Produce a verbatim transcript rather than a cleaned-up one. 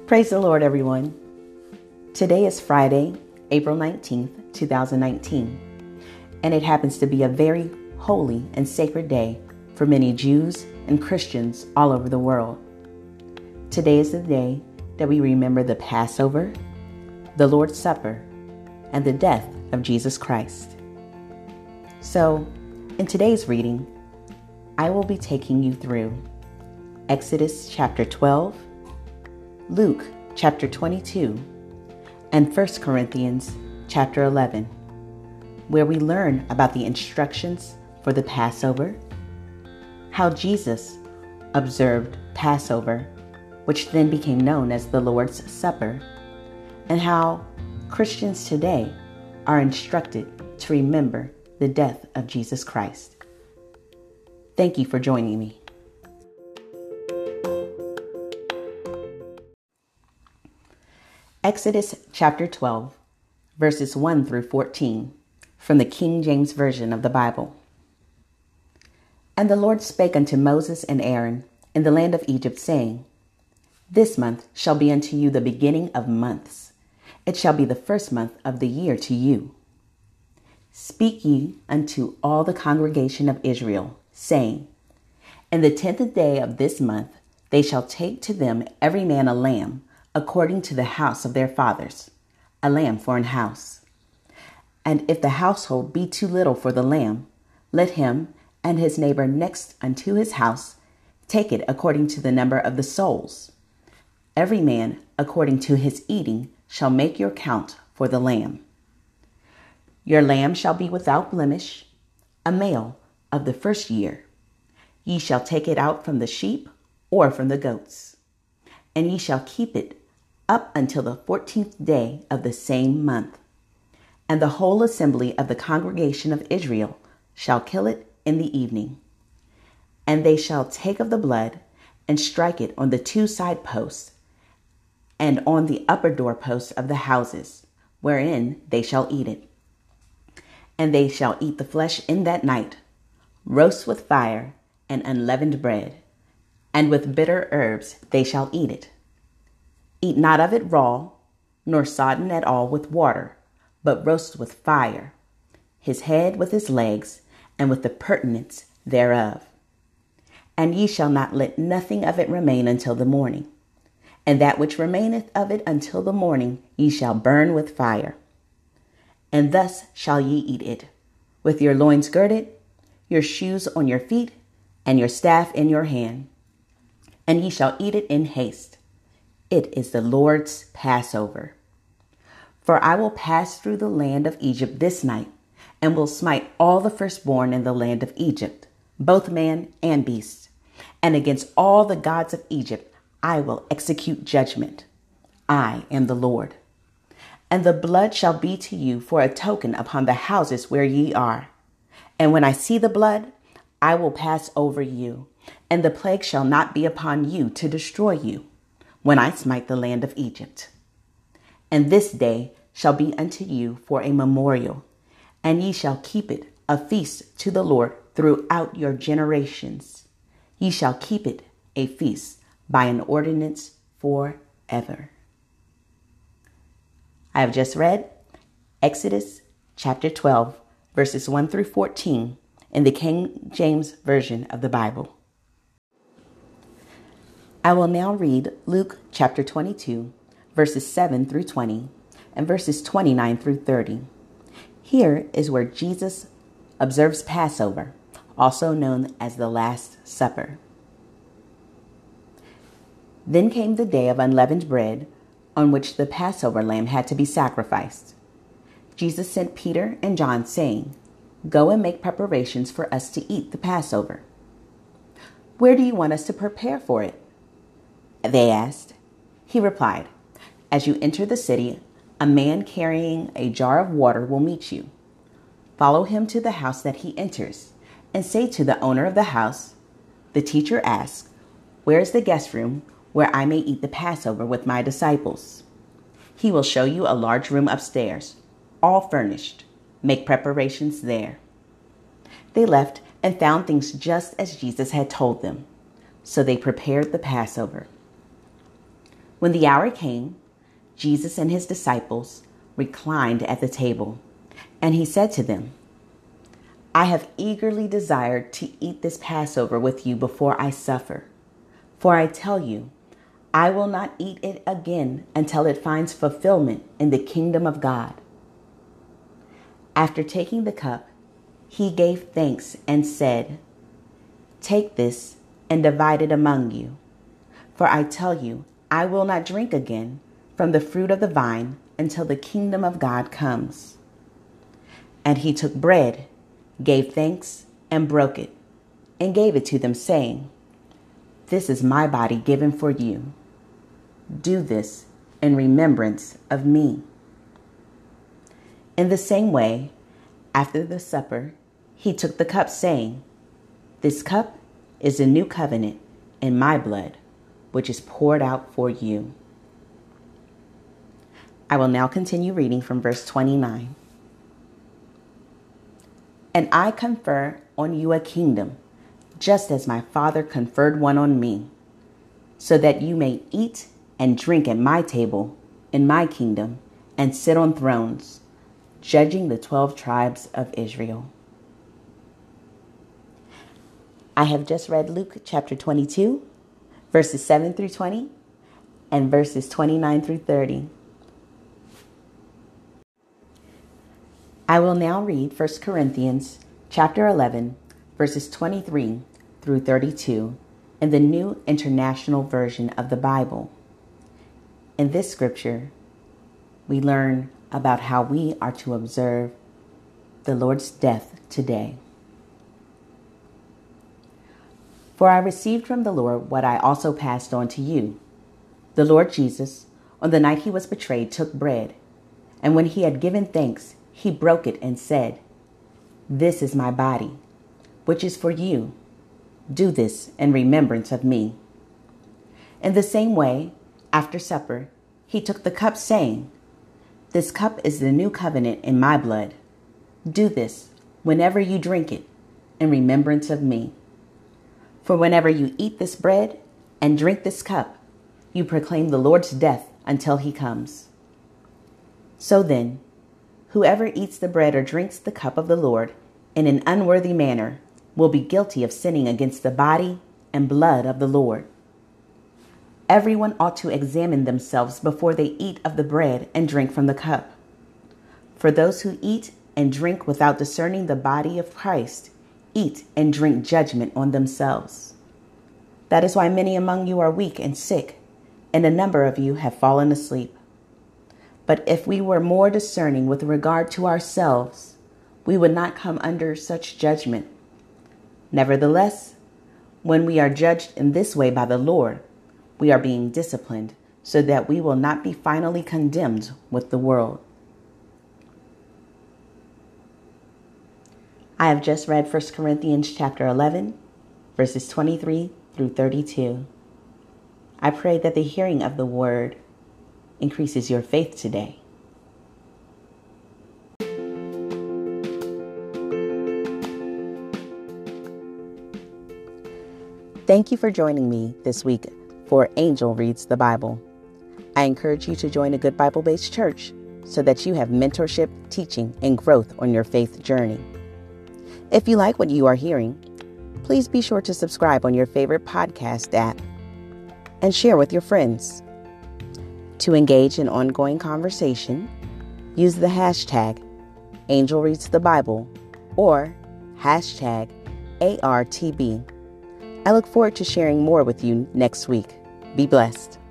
Praise the Lord, everyone. Today is Friday, April nineteenth, two thousand nineteen, and it happens to be a very holy and sacred day for many Jews and Christians all over the world. Today is the day that we remember the Passover, the Lord's Supper, and the death of Jesus Christ. So, in today's reading, I will be taking you through Exodus chapter twelve, Luke chapter twenty-two, and First Corinthians chapter eleven, where we learn about the instructions for the Passover, how Jesus observed Passover, which then became known as the Lord's Supper, and how Christians today are instructed to remember the death of Jesus Christ. Thank you for joining me. Exodus chapter twelve, verses one through fourteen, from the King James Version of the Bible. And the Lord spake unto Moses and Aaron in the land of Egypt, saying, This month shall be unto you the beginning of months. It shall be the first month of the year to you. Speak ye unto all the congregation of Israel, saying, In the tenth day of this month they shall take to them every man a lamb, according to the house of their fathers, a lamb for an house. And if the household be too little for the lamb, let him and his neighbor next unto his house take it according to the number of the souls. Every man according to his eating shall make your count for the lamb. Your lamb shall be without blemish, a male of the first year. Ye shall take it out from the sheep or from the goats, and ye shall keep it up until the fourteenth day of the same month. And the whole assembly of the congregation of Israel shall kill it in the evening. And they shall take of the blood and strike it on the two side posts and on the upper door posts of the houses, wherein they shall eat it. And they shall eat the flesh in that night, roast with fire and unleavened bread, and with bitter herbs they shall eat it. Eat not of it raw, nor sodden at all with water, but roast with fire, his head with his legs, and with the purtenance thereof. And ye shall not let nothing of it remain until the morning. And that which remaineth of it until the morning ye shall burn with fire. And thus shall ye eat it, with your loins girded, your shoes on your feet, and your staff in your hand. And ye shall eat it in haste. It is the Lord's Passover. For I will pass through the land of Egypt this night, and will smite all the firstborn in the land of Egypt, both man and beast. And against all the gods of Egypt I will execute judgment. I am the Lord. And the blood shall be to you for a token upon the houses where ye are. And when I see the blood, I will pass over you, and the plague shall not be upon you to destroy you, when I smite the land of Egypt. And this day shall be unto you for a memorial, and ye shall keep it a feast to the Lord throughout your generations. Ye shall keep it a feast by an ordinance forever. I have just read Exodus chapter twelve, verses one through fourteen in the King James Version of the Bible. I will now read Luke chapter twenty-two, verses seven through twenty, and verses twenty-nine through thirty. Here is where Jesus observes Passover, also known as the Last Supper. Then came the day of unleavened bread, on which the Passover lamb had to be sacrificed. Jesus sent Peter and John, saying, Go and make preparations for us to eat the Passover. Where do you want us to prepare for it? They asked. He replied, As you enter the city, a man carrying a jar of water will meet you. Follow him to the house that he enters, and say to the owner of the house, The teacher asks, Where is the guest room where I may eat the Passover with my disciples? He will show you a large room upstairs, all furnished. Make preparations there. They left and found things just as Jesus had told them. So they prepared the Passover. When the hour came, Jesus and his disciples reclined at the table, and he said to them, I have eagerly desired to eat this Passover with you before I suffer. For I tell you, I will not eat it again until it finds fulfillment in the kingdom of God. After taking the cup, he gave thanks and said, Take this and divide it among you. For I tell you, I will not drink again from the fruit of the vine until the kingdom of God comes. And he took bread, gave thanks, and broke it, and gave it to them, saying, This is my body given for you. Do this in remembrance of me. In the same way, after the supper, he took the cup, saying, This cup is the new covenant in my blood, which is poured out for you. I will now continue reading from verse twenty-nine. And I confer on you a kingdom, just as my Father conferred one on me, so that you may eat and drink at my table in my kingdom and sit on thrones, judging the twelve tribes of Israel. I have just read Luke chapter twenty-two, verses seven through twenty, and verses twenty-nine through thirty. I will now read First Corinthians chapter eleven, verses twenty-three through thirty-two in the New International Version of the Bible. In this scripture, we learn about how we are to observe the Lord's death today. For I received from the Lord what I also passed on to you. The Lord Jesus, on the night he was betrayed, took bread, and when he had given thanks, he broke it and said, This is my body, which is for you. Do this in remembrance of me. In the same way, after supper, he took the cup, saying, This cup is the new covenant in my blood. Do this whenever you drink it in remembrance of me. For whenever you eat this bread and drink this cup, you proclaim the Lord's death until he comes. So then, whoever eats the bread or drinks the cup of the Lord in an unworthy manner will be guilty of sinning against the body and blood of the Lord. Everyone ought to examine themselves before they eat of the bread and drink from the cup. For those who eat and drink without discerning the body of Christ eat and drink judgment on themselves. That is why many among you are weak and sick, and a number of you have fallen asleep. But if we were more discerning with regard to ourselves, we would not come under such judgment. Nevertheless, when we are judged in this way by the Lord, we are being disciplined so that we will not be finally condemned with the world. I have just read First Corinthians chapter eleven, verses twenty-three through thirty-two. I pray that the hearing of the word increases your faith today. Thank you for joining me this week for Angel Reads the Bible. I encourage you to join a good Bible-based church so that you have mentorship, teaching, and growth on your faith journey. If you like what you are hearing, please be sure to subscribe on your favorite podcast app and share with your friends. To engage in ongoing conversation, use the hashtag Angel Reads the Bible or hashtag A R T B. I look forward to sharing more with you next week. Be blessed.